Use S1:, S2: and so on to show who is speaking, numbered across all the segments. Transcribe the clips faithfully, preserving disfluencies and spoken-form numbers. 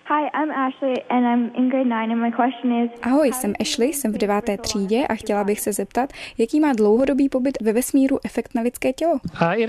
S1: Hi, I'm Ashley and I'm in grade nine and my question is...
S2: Ahoj, jsem Ashley, jsem v deváté třídě a chtěla bych se zeptat, jaký má dlouhodobý pobyt ve vesmíru efekt na lidské tělo?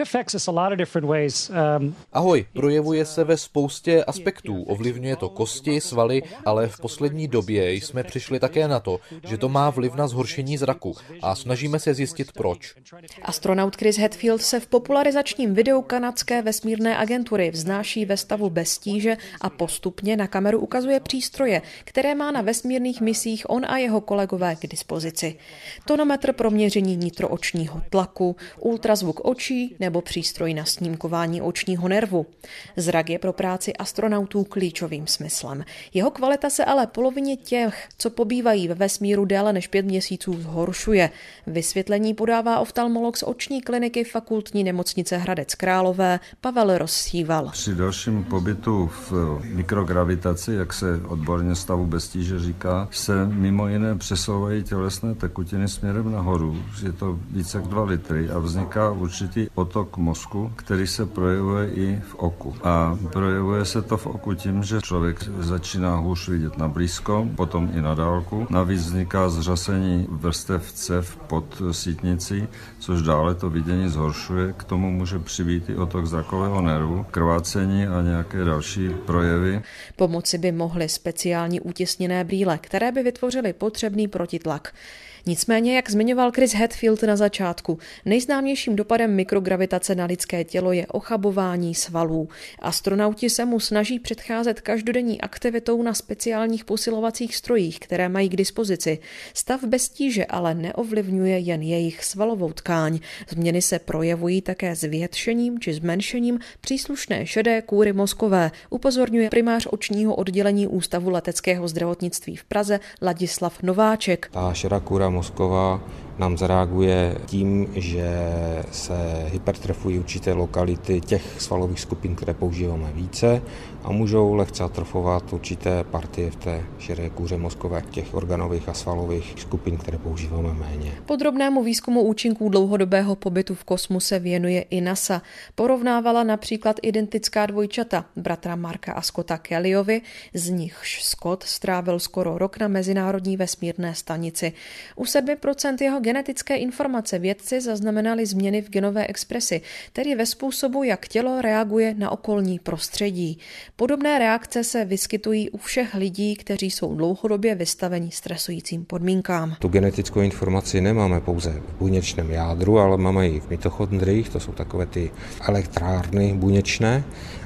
S3: Ahoj, projevuje se ve spoustě aspektů. Ovlivňuje to kosti, svaly, ale v poslední době jsme přišli také na to, že to má vliv na zhoršení zraku a snažíme se zjistit proč.
S4: Astronaut Chris Hadfield se v popularizačním videu kanadské vesmírné agentury vznáší ve stavu bez tíže a postupně na kameru ukazuje přístroje, které má na vesmírných misích on a jeho kolegové k dispozici. Tonometr pro měření nitroočního tlaku, ultrazvuk očí nebo přístroj na snímkování očního nervu. Zrak je pro práci astronautů klíčovým smyslem. Jeho kvalita se ale polovině těch, co pobývají ve vesmíru déle než pět měsíců, zhoršuje. Vysvětlení podává oftalmolog z oční kliniky Fakultní nemocnice Hradec Králové Pavel Rozsíval.
S5: Při dalším pobytu v mikrogravitaci, jak se odborně stavu bez tíže říká, se mimo jiné přesouvají tělesné tekutiny směrem nahoru. Je to více jak dva litry a vzniká určitý otok mozku, který se projevuje i v oku. A projevuje se to v oku tím, že člověk začíná hůř vidět na blízko, potom i na dálku. Navíc vzniká zřasení vrstev cév pod sítnicí, což dále to vidění zhoršuje. K tomu může přibýt i otok zrakového nervu, krvácení a nějaké další projevy.
S4: Pomoci by mohly speciální útěsněné brýle, které by vytvořily potřebný protitlak. Nicméně, jak zmiňoval Chris Hadfield na začátku, nejznámějším dopadem mikrogravitace na lidské tělo je ochabování svalů. Astronauti se mu snaží předcházet každodenní aktivitou na speciálních posilovacích strojích, které mají k dispozici. Stav bez tíže ale neovlivňuje jen jejich svalovou tkáň. Změny se projevují také zvětšením či zmenšením příslušné šedé kůry mozkové, upozorňuje primář očního oddělení Ústavu leteckého zdravotnictví v Praze Ladislav Nováček.
S6: Ta šedá kůra mozková nám zareaguje tím, že se hypertrofují určité lokality těch svalových skupin, které používáme více a můžou lehce atrofovat určité partie v té šedé kůře mozkové těch organových a svalových skupin, které používáme méně.
S4: Podrobnému výzkumu účinků dlouhodobého pobytu v kosmu se věnuje i NASA. Porovnávala například identická dvojčata, bratra Marka a Scotta Kellyovi, z nichž Scott strávil skoro rok na Mezinárodní vesmírné stanici. U sedm procent jeho genetické informace vědci zaznamenali změny v genové expresi, tedy ve způsobu, jak tělo reaguje na okolní prostředí. Podobné reakce se vyskytují u všech lidí, kteří jsou dlouhodobě vystaveni stresujícím podmínkám.
S6: Tu genetickou informaci nemáme pouze v buněčném jádru, ale máme i v mitochondriích, to jsou takové ty elektrárny buněčné,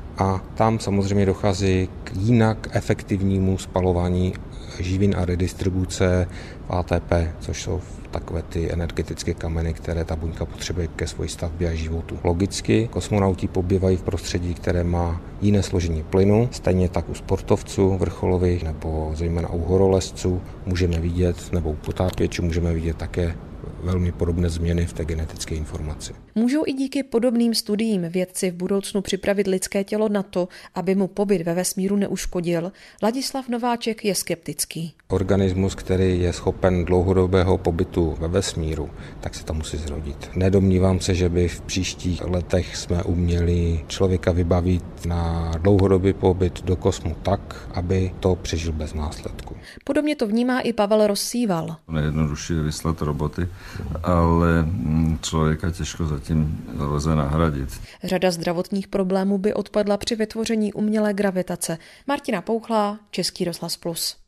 S6: a tam samozřejmě dochází k jinak efektivnímu spalování živin a redistribuce A T P, což jsou takové ty energetické kameny, které ta buňka potřebuje ke své stavbě a životu. Logicky kosmonauti pobývají v prostředí, které má jiné složení plynu, stejně tak u sportovců vrcholových nebo zejména u horolezců můžeme vidět, nebo u potápěčů můžeme vidět také velmi podobné změny v té genetické informaci.
S4: Můžou i díky podobným studiím vědci v budoucnu připravit lidské tělo na to, aby mu pobyt ve vesmíru neuškodil? Ladislav Nováček je skeptický.
S6: Organismus, který je schopen dlouhodobého pobytu ve vesmíru, tak se to musí zrodit. Nedomnívám se, že by v příštích letech jsme uměli člověka vybavit na dlouhodobý pobyt do kosmu tak, aby to přežil bez následku.
S4: Podobně to vnímá i Pavel Rozsíval.
S5: Nejjednodušší je vyslat roboty, ale člověka těžko zatím lze nahradit.
S4: Řada zdravotních problémů by odpadla při vytvoření umělé gravitace. Martina Pouchlá, Český rozhlas Plus.